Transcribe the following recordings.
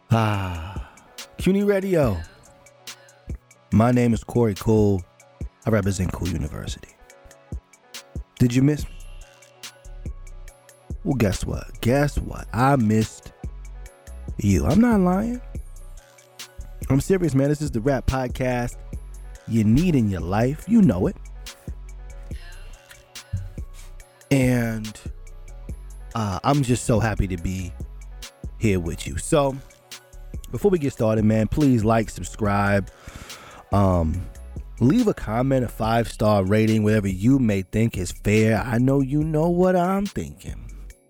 CUNY Radio. My name is Corey Cool. I represent Cool University. Did you miss me? Well, guess what? I missed you. I'm not lying. I'm serious, man. This is the rap podcast you need in your life. You know it. And I'm just so happy to be here with you. So, before we get started, man, please like, subscribe, leave a comment, a 5-star rating, whatever you may think is fair. I know you know what I'm thinking.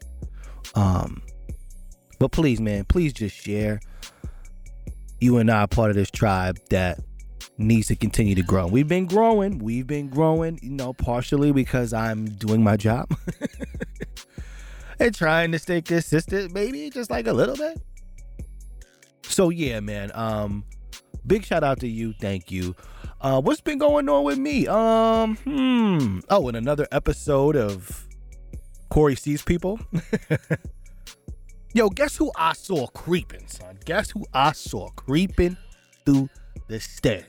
But please, man, please just share. You and I are part of this tribe that needs to continue to grow. We've been growing, partially because I'm doing my job and trying to stay consistent, maybe just like a little bit. So yeah, man, big shout out to you. Thank you. What's been going on with me? In another episode of Corey Sees People. Yo, guess who I saw creeping, son? Guess who I saw creeping through the stairs?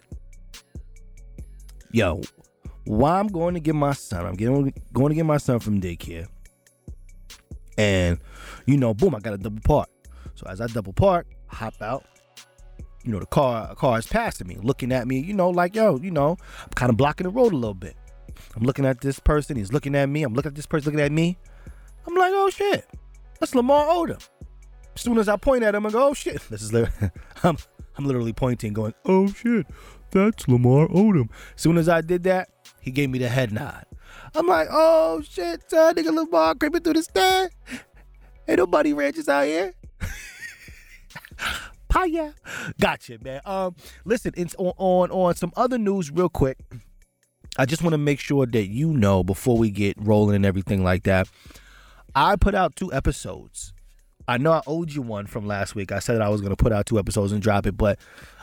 Yo, while I'm going to get my son, going to get my son from daycare. And, boom, I got to double park. So as I double park, hop out. The car is passing me, looking at me, I'm kind of blocking the road a little bit. I'm looking at this person. He's looking at me. I'm looking at this person looking at me. I'm like, oh, shit. That's Lamar Odom. As soon as I point at him, I go, oh, shit. This is I'm literally pointing, going, oh, shit. That's Lamar Odom. As soon as I did that, he gave me the head nod. I'm like, oh, shit, nigga Lamar creeping through the stand. Ain't nobody ranches out here. Paya. Gotcha, man. Listen, it's on some other news real quick. I just want to make sure that before we get rolling and everything like that, I put out 2 episodes. I know I owed you one from last week. I said that I was going to put out 2 episodes and drop it, but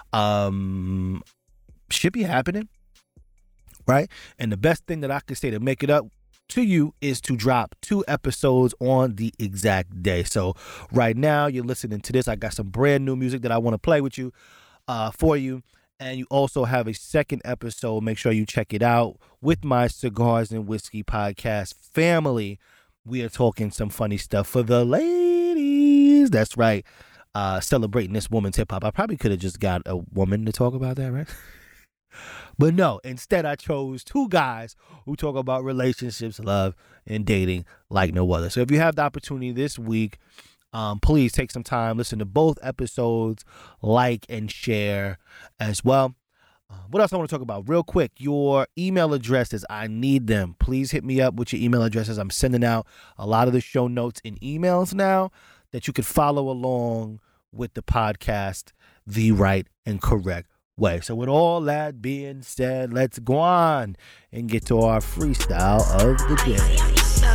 should be happening, right? And the best thing that I could say to make it up to you is to drop 2 episodes on the exact day. So right now you're listening to this. I got some brand new music that I want to play with you, for you. And you also have a second episode. Make sure you check it out with my Cigars and Whiskey podcast family. We are talking some funny stuff for the ladies. That's right. Celebrating this woman's hip hop. I probably could have just got a woman to talk about that, right? But no, instead I chose 2 guys who talk about relationships, love, and dating like no other. So if you have the opportunity this week, please take some time, listen to both episodes, like and share as well. What else I want to talk about real quick? Your email addresses. I need them. Please hit me up with your email addresses. I'm sending out a lot of the show notes in emails now that you could follow along with the podcast the right and correct way. So with all that being said, let's go on and get to our freestyle of the day.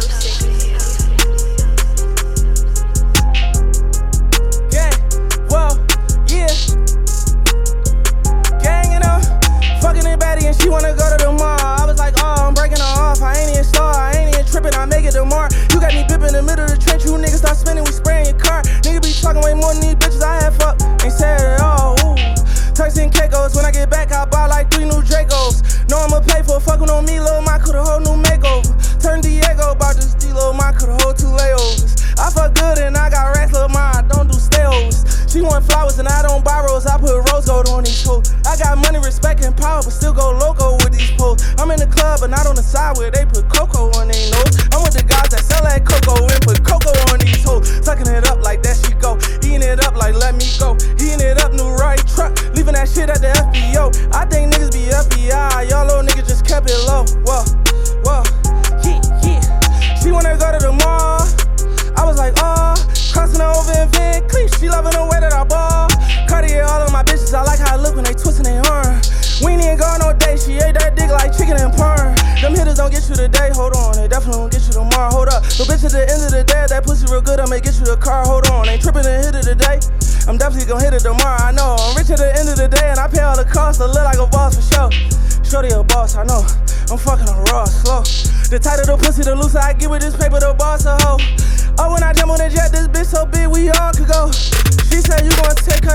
And she wanna go to the mall. I was like, oh, I'm breaking her off. I ain't even star, I ain't even tripping. I make it tomorrow. You got me bipping in the middle of the trench. You niggas start spinning, we spraying your car. Nigga be talking way more than these bitches I had fuck. Ain't said it all. Ooh. Turks and Caicos. When I get back, I buy like 3 new Dracos. Know I'ma pay for fucking on me, Lil' Mike could a whole new makeover. Turn Diego, bought this D, Lil' Mike could a whole 2 layovers. I fuck good and I got racks, Lil' Mike, I don't do stayovers. She want flowers and I don't buy rose. I put rose gold on these hoes. I got money, respect, and power, but still go loco with these posts. I'm in the club, but not on the side where they put cocoa on their nose. I'm with the guys that sell that cocoa and put cocoa on these hoes. Sucking it up like that she go. Eating it up like let me go. Heating it up, new right truck. Leaving that shit at the FBO. I think niggas be FBI. Y'all little niggas just kept it low. Whoa, yeah. She wanna go to the mall. I was like, oh. Crossing her over in Van Cleef. She loving the way that I ball. Cartier all of my bitches. I like how it look when they twistin' they arm. We ain't go no day. She ate that dick like chicken and perm. Them hitters don't get you today. Hold on. They definitely don't get you tomorrow. Hold up. The bitch at the end of the day, that pussy real good. I'ma get you the car. Hold on. Ain't tripping and hit it today. I'm definitely gonna hit it tomorrow. I know. I'm rich at the end of the day and I pay all the costs. I look like a boss for sure. Shorty a boss. I know. I'm fucking her raw, slow. The tighter the pussy, the looser I get with this paper, the boss a hoe. Oh, when I jump on the jet, this bitch so big, we all could go. She said you gon' take her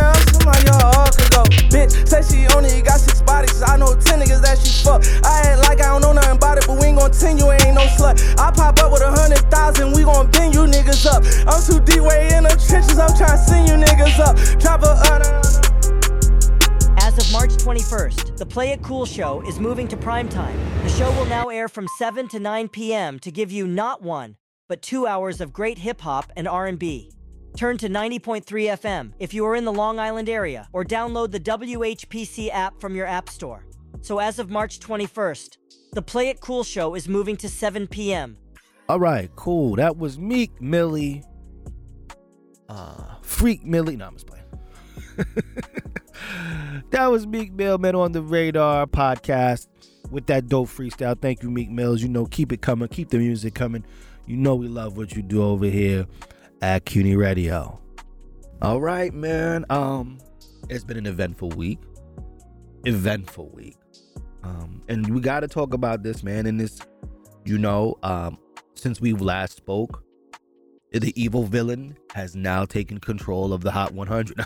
bitch. Said she only got 6 bodies. I know 10 niggas that she fuck. I act like I don't know nothing about it, but we ain't gon' 10 you, ain't no slut. I pop up with 100,000, we gon' bend you niggas up. I'm too deep way in the trenches, I'm tryna send you niggas up. Drop a As of March 21st, the Play It Cool show is moving to primetime. The show will now air from 7 to 9 p.m. to give you not 1, but 2 hours of great hip-hop and R&B. Turn to 90.3 FM if you are in the Long Island area, or download the WHPC app from your app store. So as of March 21st, the Play It Cool show is moving to 7 p.m. All right, cool. That was Meek Millie. Freak Millie. No, I'm just playing. That was Meek Mill, Man on the Radar podcast with that dope freestyle. Thank you, Meek Mills. You know, keep it coming. Keep the music coming. You know we love what you do over here at CUNY Radio. All right, man. It's been an eventful week. And we got to talk about this, man. And this, since we last spoke, the evil villain has now taken control of the Hot 100.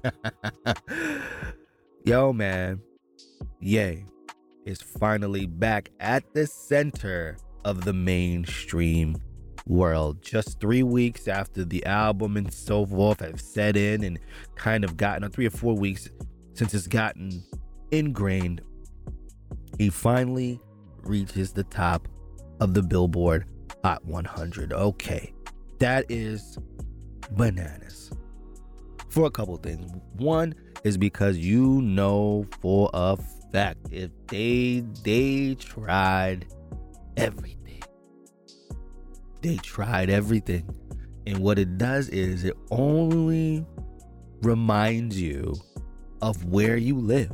Yo, man. Ye is finally back at the center of the mainstream world. Just 3 weeks after the album and so forth have set in and kind of gotten, 3 or 4 weeks since it's gotten ingrained, he finally reaches the top of the Billboard Hot 100. Okay. That is bananas for a couple things. One is because for a fact, if they tried everything. They tried everything. And what it does is it only reminds you of where you live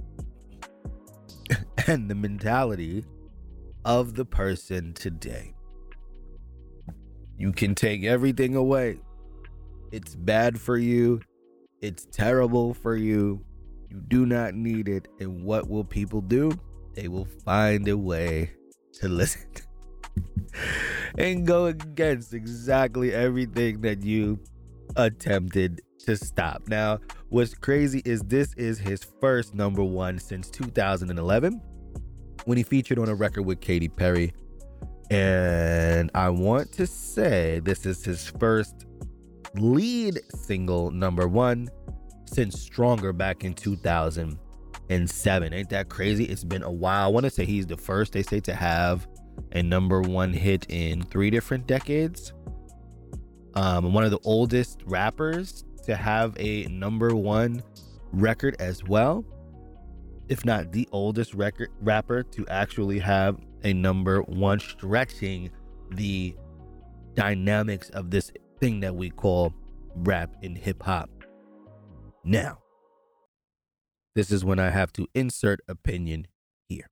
and the mentality of the person today. You can take everything away. It's bad for you. It's terrible for you. You do not need it. And what will people do? They will find a way to listen and go against exactly everything that you attempted to stop. Now, what's crazy is this is his first number one since 2011 when he featured on a record with Katy Perry. And I want to say this is his first lead single number one since Stronger back in 2007. Ain't that crazy? It's been a while. I want to say he's the first, they say, to have a number one hit in 3 different decades. One of the oldest rappers to have a number one record as well, if not the oldest rapper to actually have a number one, stretching the dynamics of this thing that we call rap and hip hop. Now, this is when I have to insert opinion here.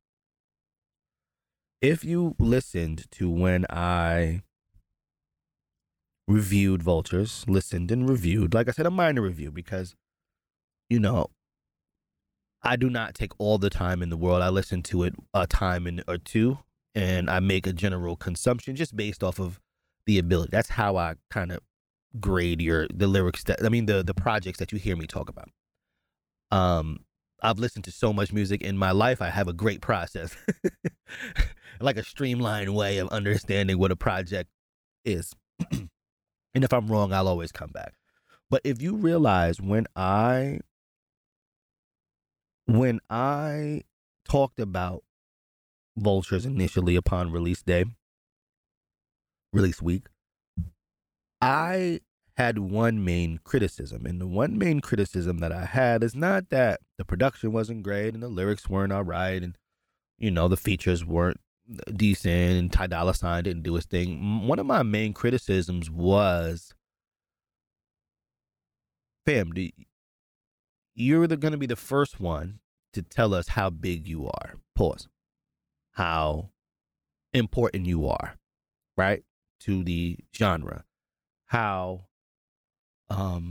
If you listened to when I reviewed Vultures, listened and reviewed, like I said, a minor review, because, I do not take all the time in the world. I listen to it a time or two, and I make a general consumption just based off of the ability. That's how I kind of grade the lyrics the projects that you hear me talk about. I've listened to so much music in my life. I have a great process, like a streamlined way of understanding what a project is. And if I'm wrong, I'll always come back. But if you realize when I talked about Vultures initially upon release week, I had one main criticism. And the one main criticism that I had is not that the production wasn't great and the lyrics weren't all right and, the features weren't decent and Ty Dolla $ign didn't do his thing. One of my main criticisms was, fam, you're going to be the first one to tell us how big you are. Pause. How important you are, right, to the genre. How, how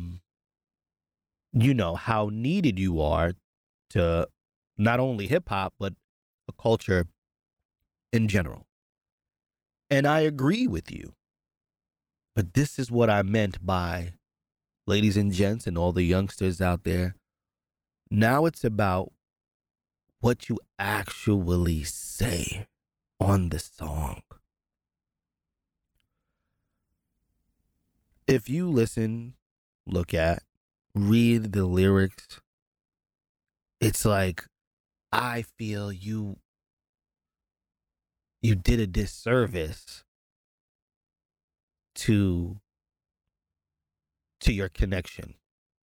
needed you are to not only hip hop, but a culture in general. And I agree with you. But this is what I meant by, ladies and gents and all the youngsters out there, Now it's about what you actually say on the song. If you listen, look at, read the lyrics, it's like, I feel you did a disservice to your connection.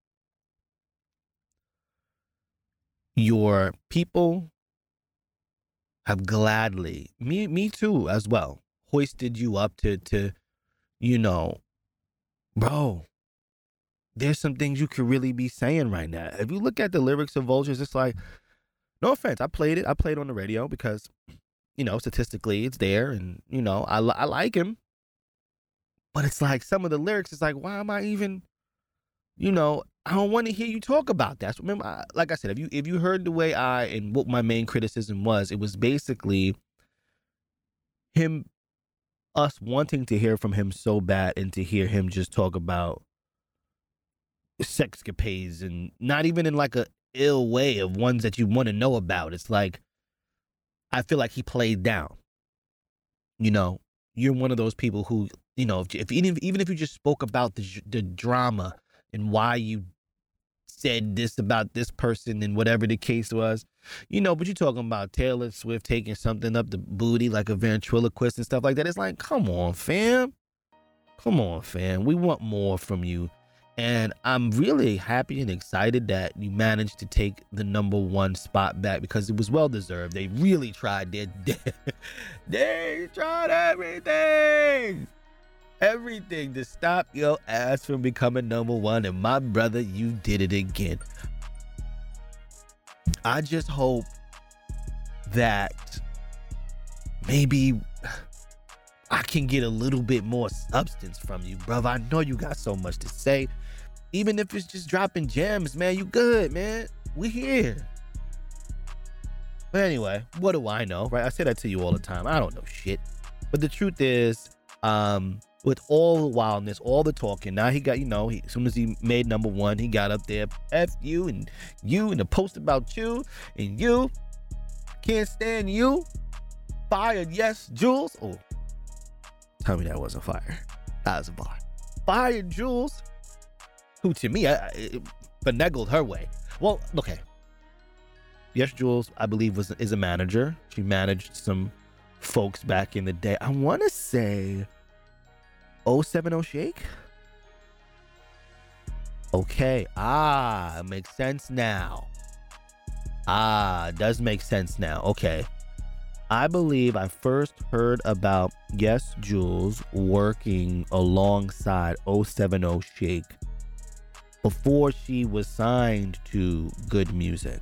Your people have gladly, me too as well, hoisted you up to bro, there's some things you could really be saying right now. If you look at the lyrics of Vultures, it's like, no offense, I played it on the radio because, statistically it's there, and, I like him. But it's like some of the lyrics, it's like, why am I even, I don't want to hear you talk about that. So remember, like I said, if you heard the way and what my main criticism was, it was basically us wanting to hear from him so bad, and to hear him just talk about sexcapades, and not even in like a ill way of ones that you want to know about. It's like, I feel like he played down. You're one of those people who, if even if you just spoke about the drama and why you said this about this person and whatever the case was, but you're talking about Taylor Swift taking something up the booty like a ventriloquist and stuff like that. It's like, come on, fam. We want more from you. And I'm really happy and excited that you managed to take the #1 spot back, because it was well deserved. They really tried they tried everything to stop your ass from becoming #1. And my brother, you did it again. I just hope that maybe I can get a little bit more substance from you, brother. I know you got so much to say. Even if it's just dropping gems, man, you good, man. We here. But anyway, what do I know, right? I say that to you all the time. I don't know shit. But the truth is, with all the wildness, all the talking, now he got, as soon as he made #1, he got up there, F you and the post about you, and you can't stand you. Fired, yes, Jules. Oh, tell me that wasn't fire. That was a bar. Fired Jules, who to me, I finagled her way. Well, okay. Yes, Jules, I believe, is a manager. She managed some folks back in the day. I want to say 070 Shake. Okay. It makes sense now. It does make sense now. Okay. I believe I first heard about Yes Jules working alongside 070 Shake before she was signed to Good Music.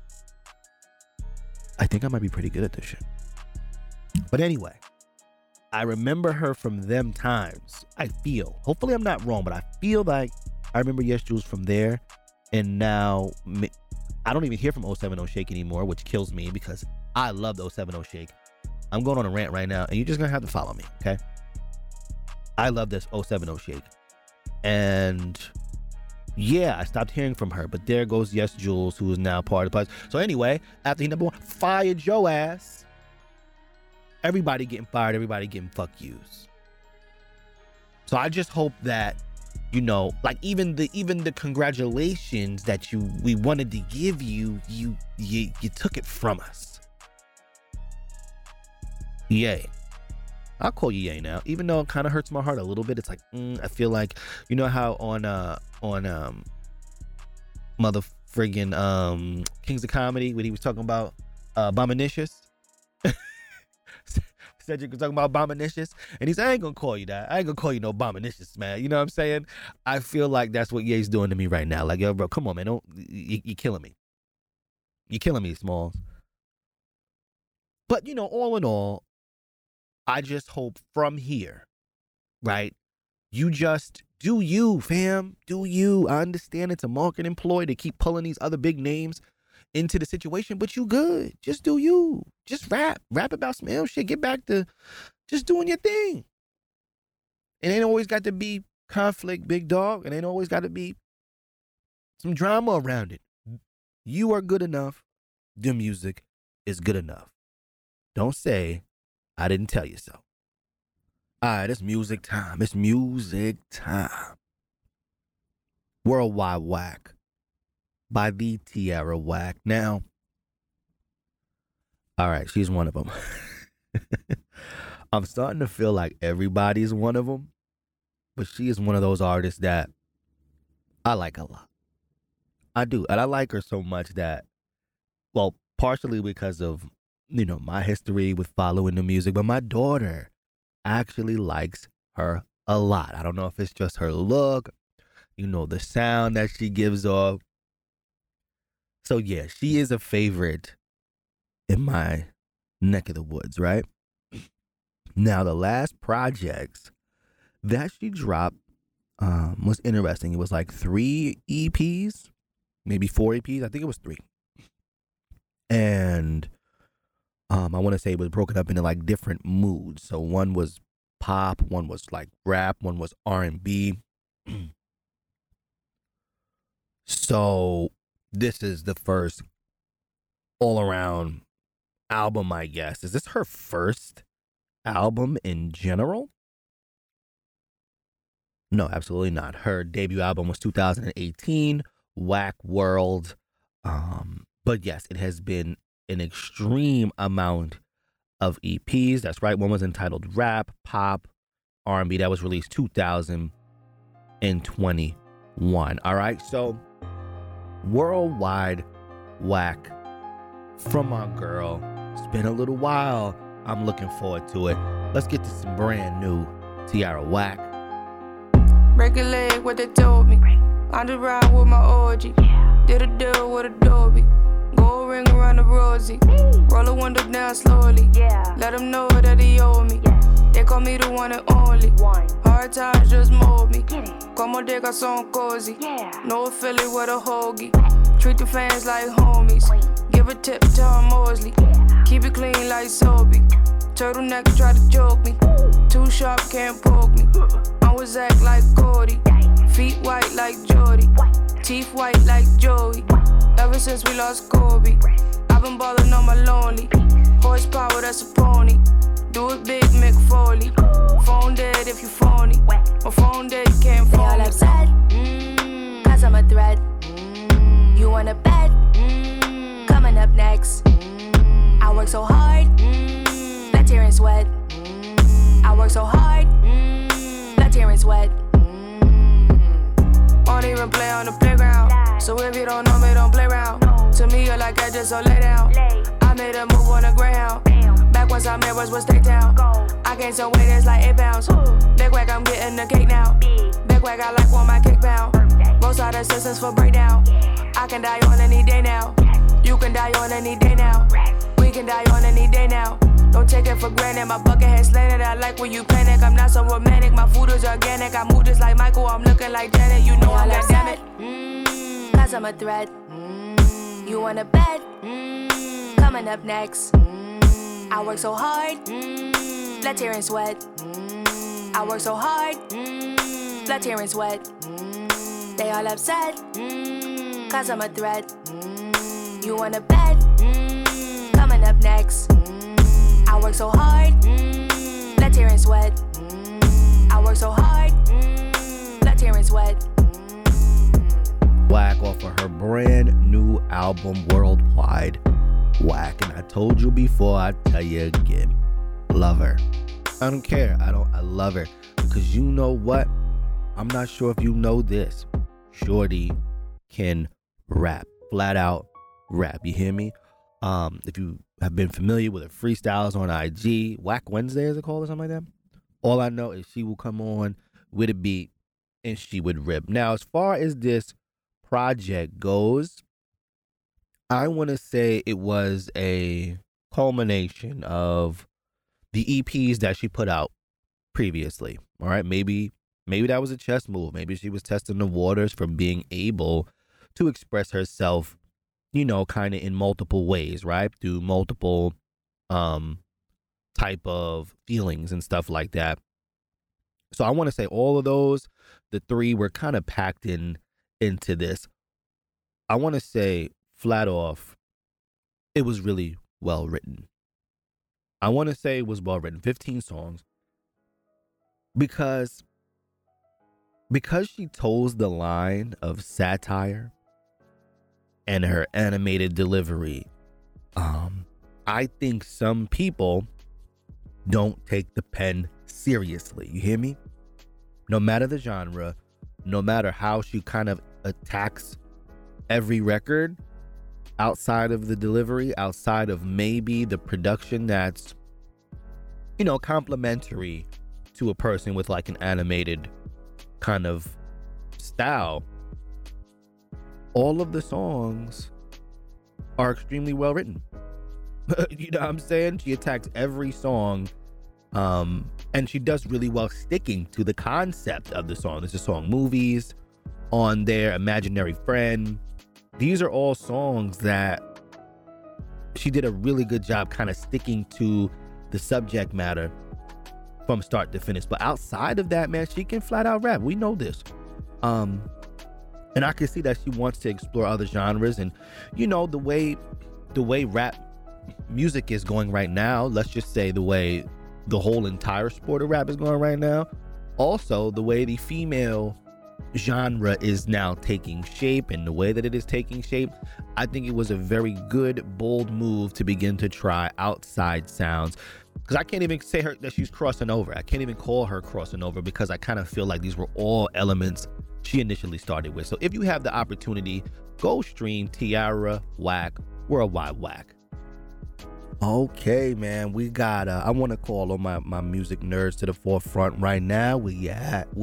I think I might be pretty good at this shit. But anyway, I remember her from them times. I feel, hopefully I'm not wrong, but I feel like I remember Yes Jules from there. And now I don't even hear from 070 Shake anymore, which kills me because I love the 070 Shake. I'm going on a rant right now, and you're just going to have to follow me, okay? I love this 070 Shake. And yeah, I stopped hearing from her, but there goes Yes Jules, who is now part of the podcast. So anyway, after he #1 fired your ass, everybody getting fired, everybody getting fuck yous. So I just hope that, like even the congratulations that we wanted to give you took it from us. Yay. I'll call you Yay now, even though it kind of hurts my heart a little bit. It's like, I feel like, how on mother friggin' Kings of Comedy, when he was talking about Bominicious. Cedric was talking about Bominicious, and he said, I ain't gonna call you that. I ain't gonna call you no Bominicious, man. You know what I'm saying? I feel like that's what Ye's doing to me right now. Like, yo, bro, come on, man. You're killing me. You're killing me, Smalls. But, all in all, I just hope from here, right? You just do you, fam. Do you. I understand it's a marketing ploy to keep pulling these other big names into the situation, but you good. Just do you. Just rap about some ill shit. Get back to just doing your thing. It ain't always got to be conflict, big dog. It ain't always got to be some drama around it. you are good enough. The music is good enough. Don't say I didn't tell you so. All right, it's music time. It's music time. Worldwide Whack by the Tierra Whack. Now, all right, she's one of them. I'm starting to feel like everybody's one of them, but she is one of those artists that I like a lot. I do, and I like her so much that, well, partially because of, my history with following the music, but my daughter actually likes her a lot. I don't know if it's just her look, the sound that she gives off. So yeah, she is a favorite in my neck of the woods, right? Now, the last projects that she dropped was interesting. It was like 3 EPs, maybe 4 EPs. I think it was 3. And I want to say it was broken up into like different moods. So one was pop, one was like rap, one was R&B. So this is the first all-around album, I guess. Is this her first album in general? No, absolutely not. Her debut album was 2018, Whack World. But yes, it has been an extreme amount of EPs. That's right. One was entitled Rap, Pop, R&B. That was released 2021. All right. So Worldwide Whack from my girl. It's been a little while. I'm looking forward to it. Let's get to some brand new Tierra Whack. Break a leg, what they told me. On the ride with my orgy. Did a deal with Adobe. Gold ring around the rosy. Roll the window down slowly. Let him know that he owe me. They call me the one and only. Hard times just mold me. Como de garçon cozy. No Philly with a hoagie. Treat the fans like homies. Give a tip to her Mosley. Keep it clean like Soapy. Turtleneck try to choke me. Too sharp, can't poke me. I was act like Cody. Feet white like Jody. Teeth white like Joey. Ever since we lost Kobe, I've been ballin' on my lonely. Horsepower, that's a pony. Do it big, Mick Foley. Phone dead if you phony. My phone dead, you can't phone. They all upset, cause I'm a threat. You wanna bet? Coming up next. I work so hard, blood, tear, and sweat. I work so hard, blood, tear, and sweat. Won't even play on the playground. So if you don't know me, don't play around. To me, you're like I just so lay down. I made a move on a Greyhound. Back once I met was State Town. I gained some weight, it's like 8 pounds. Big whack, I'm getting the cake now. Big whack, I like when my cake pound. Both side assistance for breakdown. I can die on any day now. You can die on any day now. We can die on any day now. Don't take it for granted, my bucket head slanted. I like when you panic, I'm not so romantic. My food is organic, I move just like Michael. I'm looking like Janet, you know I'm damn it. Cause I'm a threat. You wanna bet? Coming up next. I work so hard, blood, tear, and sweat. I work so hard, blood, tear, and sweat. They all upset, cause I'm a threat. You wanna bet? Coming up next. I work so hard, blood, tear, and sweat. I work so hard, blood, tear, and sweat. Whack off of her brand new album, Worldwide Whack. And I told you before, I tell you again, love her. I don't care. I love her. Because you know what? I'm not sure if you know this. Shorty can rap. Flat out rap. You hear me? If you have been familiar with her freestyles on IG, Whack Wednesday is it called or something like that? All I know is she will come on with a beat and she would rip. Now, as far as this project goes, I want to say it was a culmination of the EPs that she put out previously. All right, maybe that was a chess move. Maybe she was testing the waters for being able to express herself, kind of in multiple ways, right? Through multiple type of feelings and stuff like that. So I want to say all of those, the 3 were kind of packed into this. I want to say flat off, it was really well written. I want to say it was well written, 15 songs, because she toes the line of satire and her animated delivery. I think some people don't take the pen seriously. You hear me? No matter the genre, no matter how she kind of attacks every record, outside of the delivery, outside of maybe the production that's, complimentary to a person with like an animated kind of style, all of the songs are extremely well written. You know what I'm saying? She attacks every song, and she does really well sticking to the concept of the song. There's a song Movies on there, Imaginary Friend. These are all songs that she did a really good job kind of sticking to the subject matter from start to finish. But outside of that, man, she can flat out rap. We know this. And I can see that she wants to explore other genres. And, the way rap music is going right now, let's just say the way the whole entire sport of rap is going right now, also the way the female genre is now taking shape and the way that it is taking shape, I think it was a very good, bold move to begin to try outside sounds. Because I can't even say that she's crossing over. I can't even call her crossing over, because I kind of feel like these were all elements she initially started with. So if you have the opportunity, go stream Tiara Whack Worldwide Whack. Okay, man, we got I want to call all my music nerds to the forefront right now. Where you at?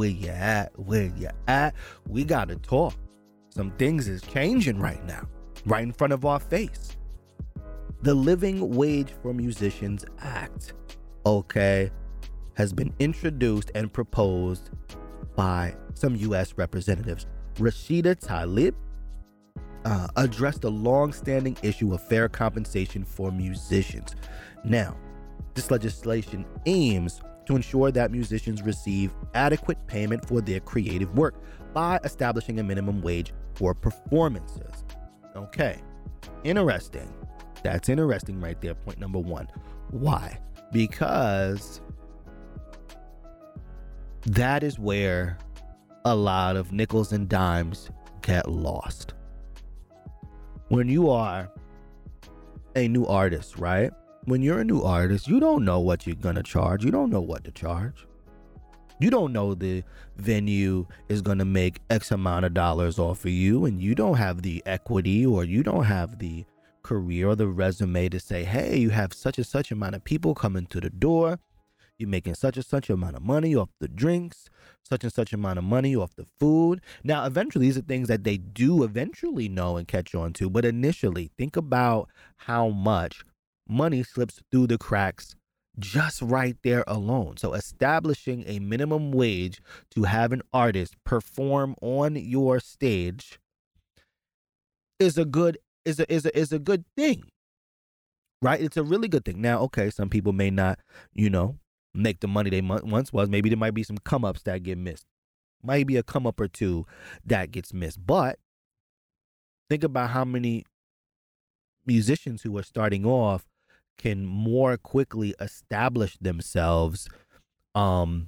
We got to talk. Some things is changing right now, right in front of our face. The Living Wage for Musicians Act, okay, has been introduced and proposed by some U.S. representatives. Rashida Tlaib addressed the long-standing issue of fair compensation for musicians. Now, this legislation aims to ensure that musicians receive adequate payment for their creative work by establishing a minimum wage for performances. Okay, interesting. That's interesting right there, point number one. Why? Because that is where a lot of nickels and dimes get lost. When you are a new artist, right? When you're a new artist, you don't know what you're going to charge. You don't know what to charge. You don't know the venue is going to make X amount of dollars off of you, and you don't have the equity, or you don't have the career or the resume to say, hey, you have such and such amount of people coming to the door. You're making such and such amount of money off the drinks, such and such amount of money off the food. Now, eventually, these are things that they do eventually know and catch on to. But initially, think about how much money slips through the cracks just right there alone. So establishing a minimum wage to have an artist perform on your stage is a good thing, right? It's a really good thing. Now, okay, some people may not, make the money they once was. Maybe there might be some come-ups that get missed. Might be a come-up or two that gets missed. But think about how many musicians who are starting off can more quickly establish themselves, throughout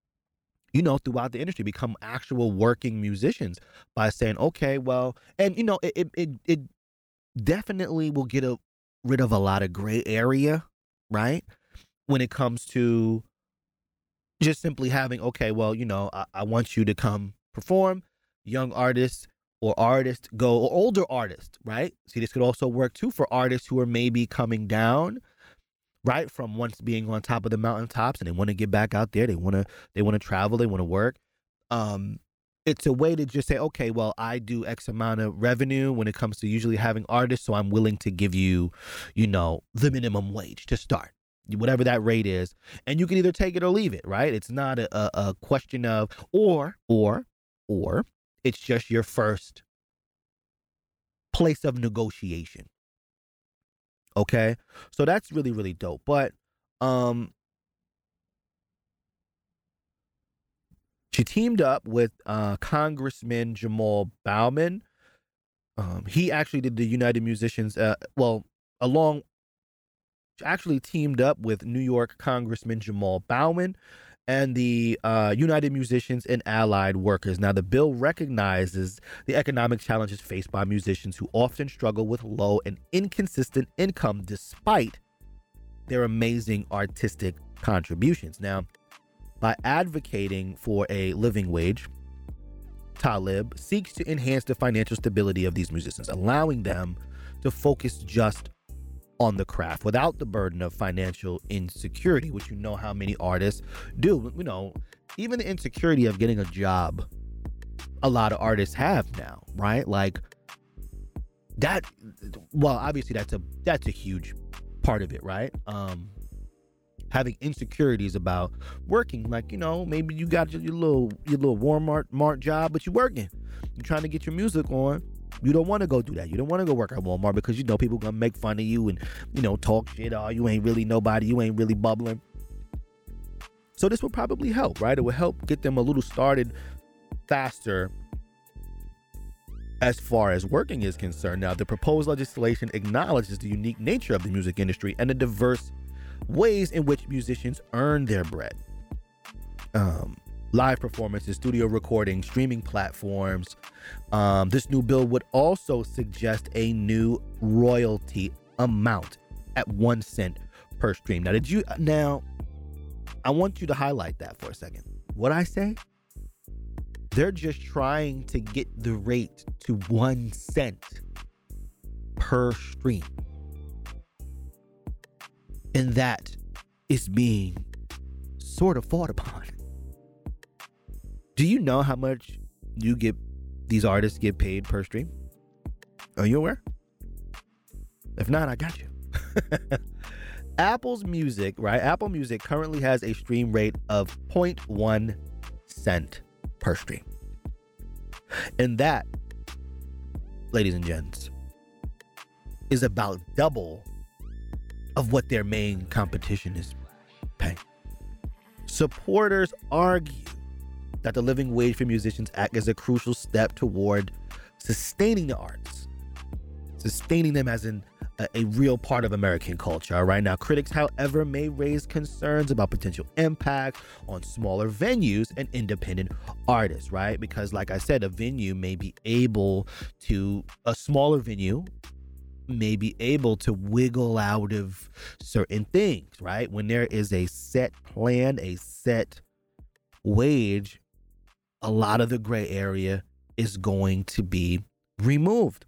the industry, become actual working musicians by saying, okay, well, and, it definitely will get rid of a lot of gray area, right? When it comes to just simply having, okay, well, I want you to come perform, young artists or artists go, or older artists, right? See, this could also work too for artists who are maybe coming down, right, from once being on top of the mountaintops, and they want to get back out there. They want to travel. They want to work. It's a way to just say, okay, well, I do X amount of revenue when it comes to usually having artists, so I'm willing to give you, the minimum wage to start, whatever that rate is, and you can either take it or leave it, right? It's not a question of or it's just your first place of negotiation. Okay, so that's really, really dope. But she teamed up with Congressman Jamal Bowman, He actually did the United Musicians, actually teamed up with New York Congressman Jamal Bowman and the United Musicians and Allied Workers. Now, the bill recognizes the economic challenges faced by musicians who often struggle with low and inconsistent income despite their amazing artistic contributions. Now, by advocating for a living wage, Talib seeks to enhance the financial stability of these musicians, allowing them to focus just on the craft without the burden of financial insecurity, which you know how many artists do. You know, even the insecurity of getting a job, a lot of artists have now, right? Like that. Well, obviously that's a huge part of it, right? Having insecurities about working, like, you know, maybe you got your little Walmart job, but you're working, you're trying to get your music on. You don't want to go do that. You don't want to go work at Walmart because you know people gonna make fun of you and, you know, talk shit. Oh, you ain't really nobody. You ain't really bubbling. So this will probably help, right? It will help get them a little started faster as far as working is concerned. Now, the proposed legislation acknowledges the unique nature of the music industry and the diverse ways in which musicians earn their bread. Live performances, studio recording, streaming platforms. This new bill would also suggest a new royalty amount at 1 cent per stream. Now, I want you to highlight that for a second. What I say? They're just trying to get the rate to 1 cent per stream. And that is being sort of fought upon. Do you know how much these artists get paid per stream? Are you aware? If not, I got you. Apple's music, right? Apple Music currently has a stream rate of 0.1 cent per stream. And that, ladies and gents, is about double of what their main competition is paying. Supporters argue that the living wage for musicians act as a crucial step toward sustaining the arts, sustaining them as a real part of American culture. All right. Now, critics, however, may raise concerns about potential impact on smaller venues and independent artists, right? Because, like I said, a smaller venue may be able to wiggle out of certain things, right? When there is a set plan, a set wage, a lot of the gray area is going to be removed.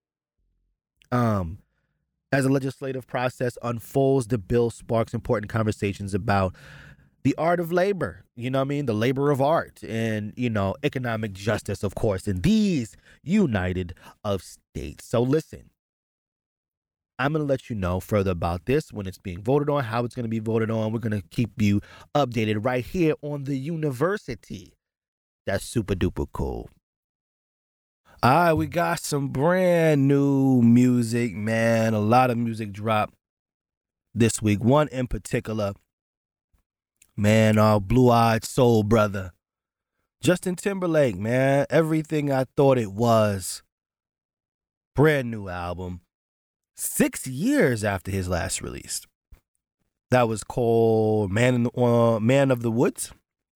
As the legislative process unfolds, the bill sparks important conversations about the art of labor, you know what I mean? The labor of art and, you know, economic justice, of course, in these United of States. So listen, I'm going to let you know further about this when it's being voted on, how it's going to be voted on. We're going to keep you updated right here on the University. That's super duper cool. All right, we got some brand new music, man. A lot of music dropped this week. One in particular, man, our blue-eyed soul brother, Justin Timberlake, man. Everything I Thought It Was. Brand new album. 6 years after his last release. That was called Man of the Woods.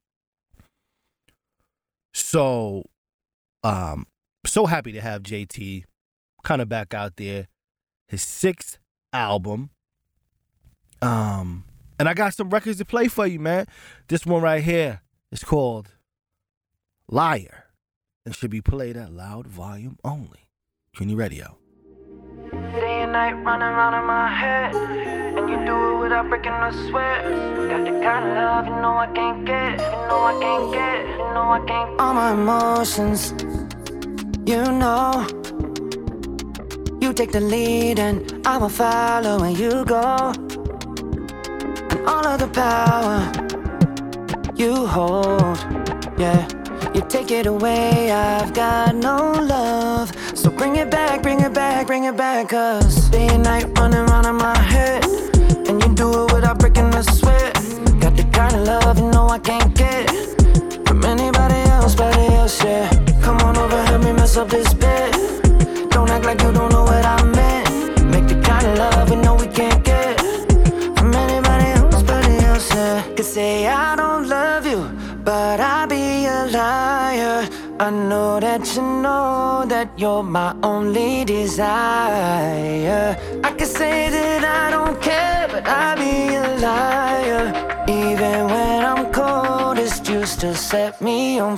So, so happy to have JT kind of back out there. His 6th album. And I got some records to play for you, man. This one right here is called Liar. And should be played at loud volume only. Trini Radio. Day and night running around in my head, and you do it without breaking a sweat. Got the kind of love you know I can't get, you know I can't get, you know I can't. All my emotions, you know. You take the lead and I will follow where you go. And all of the power you hold, yeah. You take it away, I've got no love. So bring it back, bring it back, bring it back. Cause day and night running round in my head, and you do it without breaking a sweat. Got the kind of love you know I can't get from anybody else, yeah. Come on over, help me mess up this bed. Don't act I know that you're my only desire. I can say that I don't care, but I be a liar. Even when I'm coldest, you still set me on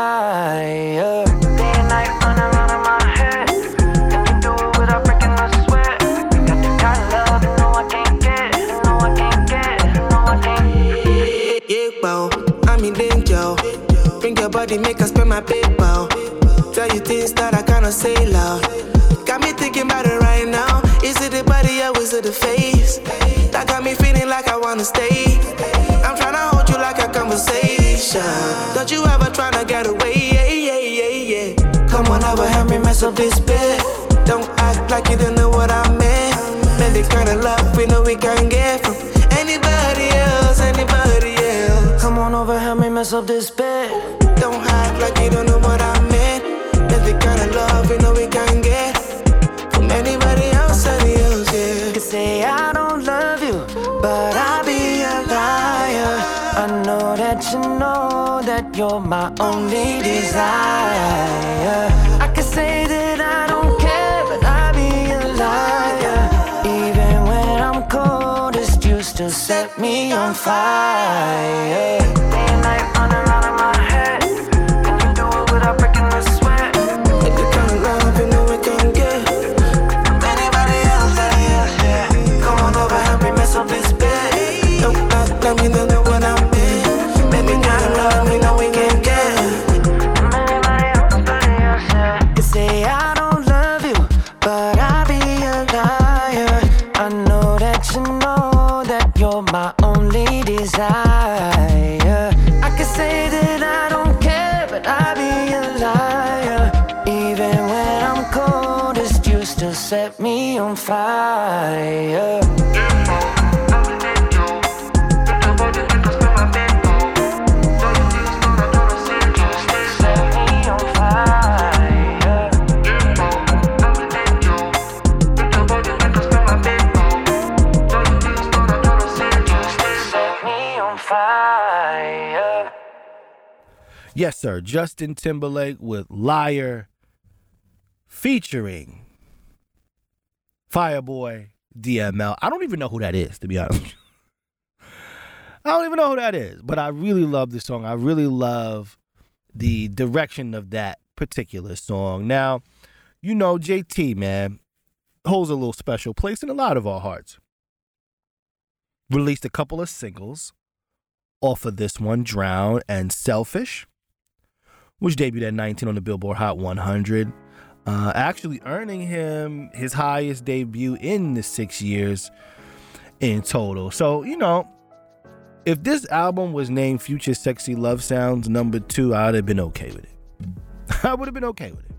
fire. Day and night running around in my head. Can you do it without breaking a sweat? You got the kind of love you know I can't get. No, I can't get. No, I can't get. Yeah, bow, I'm in danger. Bring your body, make us spend my paper. Tell you things that I cannot say loud. Got me thinking about it right now. Is it the body or is it the face? That got me feeling like I wanna stay. I'm tryna hold you like a conversation. Don't you ever tryna get away? Yeah. Come on over, help me mess up this bed. Don't act like you don't know what I meant. Man, the kind of love we know we can get from anybody else. Come on over, help me mess up this bed. Don't act like you don't know what I meant. That's the kind of love we know we can get from anybody else, yeah. You say I don't love you, but I be a liar. I know that you're my only desire. I can say that I don't care, but I be a liar. Even when I'm coldest, you still set me on fire. Day and night running around in my head. Can you do it without breaking a sweat? It's the kind of love you know we can get from anybody else, yeah. Come on over, help me mess up this bed. Don't act like we don't know what I meant. Baby, kind of love we know we can get from anybody else, yeah. You say I don't love you, but I be a liar. I know that you're my only desire. I can say that I don't care, but I be a liar. Even when I'm coldest, you still set me on fire. Yes, sir. Justin Timberlake with Liar featuring Fireboy DML. I don't even know who that is, to be honest. I don't even know who that is, but I really love this song. I really love the direction of that particular song. Now, you know, JT, man, holds a little special place in a lot of our hearts. Released a couple of singles off of this one, Drown and Selfish, which debuted at 19 on the Billboard Hot 100, actually earning him his highest debut in the 6 years in total. So, you know, if this album was named Future Sexy Love Sounds #2, I would have been okay with it. I would have been okay with it.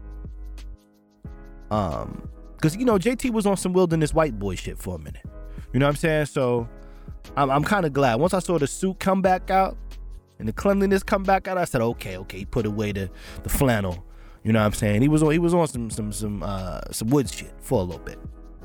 Because, you know, JT was on some Wilderness White Boy shit for a minute. You know what I'm saying? So I'm kind of glad. Once I saw the suit come back out and the cleanliness come back out, I said, okay, he put away the flannel. You know what I'm saying? He was on some wood shit for a little bit.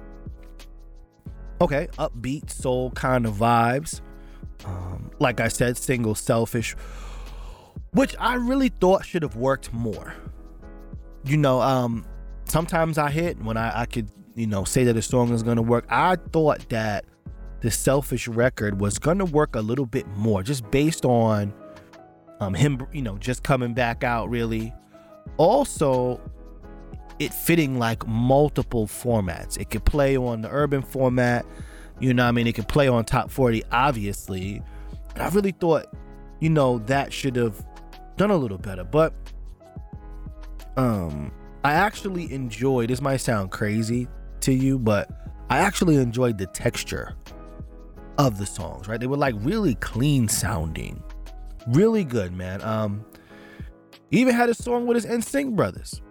Okay, upbeat soul kind of vibes. Like I said, single Selfish, which I really thought should have worked more. You know, sometimes I hit when I could, you know, say that a song is gonna work. I thought that the Selfish record was gonna work a little bit more, just based on him, you know, just coming back out, really. Also, it fitting like multiple formats. It could play on the urban format, you know what I mean? It could play on Top 40, obviously. And I really thought, you know, that should have done a little better. But I actually enjoyed, this might sound crazy to you, but I actually enjoyed the texture of the songs, right? They were like really clean sounding. Really good, man. He even had a song with his NSYNC brothers.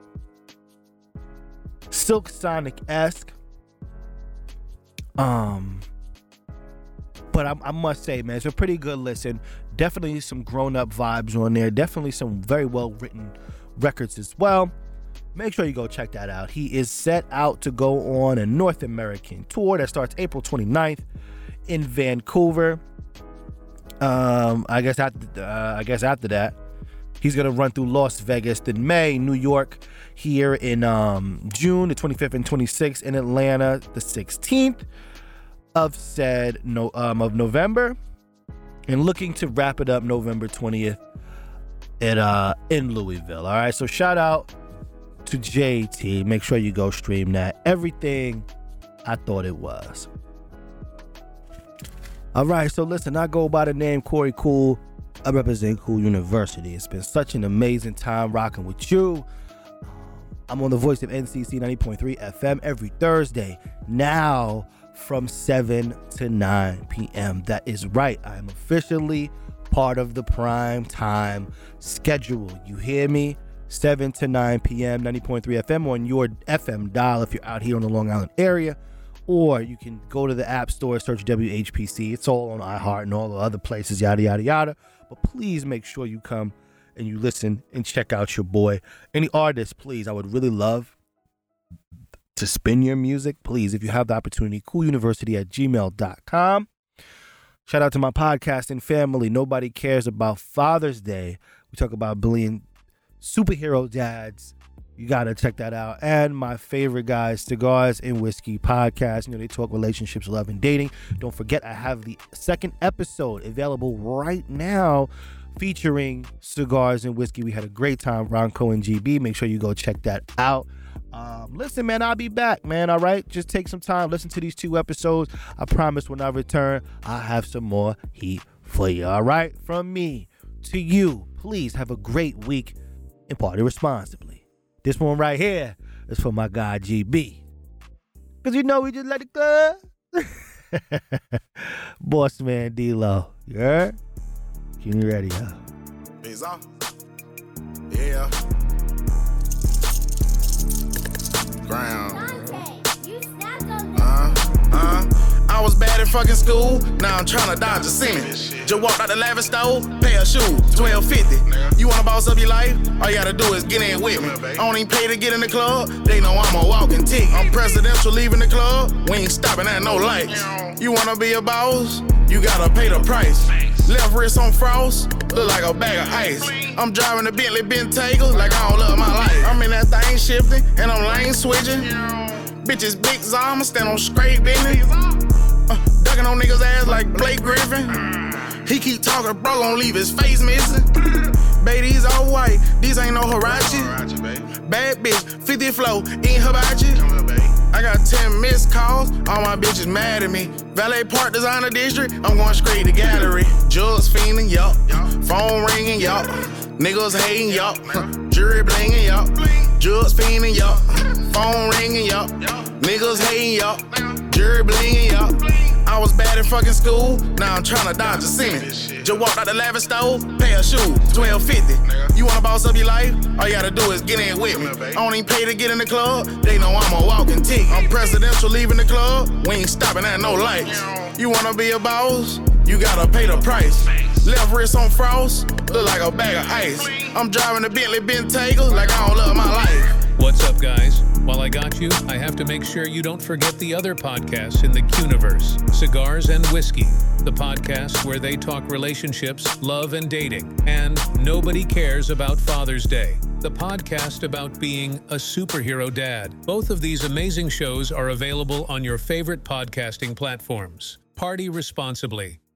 Silk Sonic-esque. But I must say, man, it's a pretty good listen. Definitely some grown-up vibes on there. Definitely some very well-written records as well. Make sure you go check that out. He is set out to go on a North American tour that starts April 29th in Vancouver. I guess after that, He's going to run through Las Vegas, then May, New York, here in June, the 25th and 26th, in Atlanta, the 16th of November, and looking to wrap it up November 20th in Louisville. All right, so shout out to JT. Make sure you go stream that. Everything I thought it was. All right, so listen, I go by the name Corey Cool. I represent Cool University. It's been such an amazing time rocking with you. I'm on the voice of NCC 90.3 FM every Thursday, now from 7 to 9 p.m. That is right. I am officially part of the prime time schedule. You hear me? 7 to 9 p.m., 90.3 FM on your FM dial if you're out here in the Long Island area. Or you can go to the App Store, search WHPC. It's all on iHeart and all the other places, yada, yada, yada. But please make sure you come and you listen and check out your boy. Any artists, please, I would really love to spin your music. Please, if you have the opportunity, cooluniversity@gmail.com. Shout out to my podcasting family. Nobody cares about Father's Day. We talk about being superhero dads. You got to check that out. And my favorite guys, Cigars and Whiskey podcast. You know, they talk relationships, love, and dating. Don't forget, I have the second episode available right now featuring Cigars and Whiskey. We had a great time, Ronco and GB. Make sure you go check that out. Listen, man, I'll be back, man, all right? Just take some time, listen to these 2 episodes. I promise when I return, I'll have some more heat for you, all right? From me to you, please have a great week and party responsibly. This one right here is for my guy, GB. Because you know we just let it go. Boss man D-Lo. You heard? Keep me ready, huh? Peace out. Yeah. Ground. I was bad at fucking school, now I'm tryna dodge a semen. Just walked out the lavish store, pair of shoes, $12.50. You wanna boss up your life? All you gotta do is get in with me. I don't even pay to get in the club, they know I'm a walking tick. I'm presidential leaving the club, we ain't stopping at no lights. You wanna be a boss? You gotta pay the price. Left wrist on frost, look like a bag of ice. I'm driving the Bentley Bentayga like I don't love my life. I'm in that thing shifting, and I'm lane switching. Bitches big Zama, stand on straight business. Ducking on niggas' ass like Blake Griffin. He keep talking, bro, gon' leave his face missing. Baby, these all white, these ain't no Hirachi. Bad bitch, 50 flow, ain't hibachi. I got 10 missed calls, all my bitches mad at me. Valet Park Designer District, I'm going straight to gallery. Jugs fiending, yup. Phone ringing, yup. Niggas hating, yup. Jury blinging, yup. Jugs fiending, yup. Phone ringing, yup. Niggas hating, yup. Jury blinging, yup. I was bad at fucking school, now I'm tryna dodge a semen. Just walked out the lavish store, pair of shoes, $12.50. You wanna boss up your life? All you gotta do is get in with me. I don't even pay to get in the club, they know I'm a walking tick. I'm presidential leaving the club, we ain't stopping at no lights. You wanna be a boss? You gotta pay the price. Left wrist on frost, look like a bag of ice. I'm driving the Bentley Bentayga like I don't love my life. What's up, guys? While I got you, I have to make sure you don't forget the other podcasts in the Quniverse, Cigars and Whiskey, the podcast where they talk relationships, love, and dating, and Nobody Cares About Father's Day, the podcast about being a superhero dad. Both of these amazing shows are available on your favorite podcasting platforms. Party responsibly.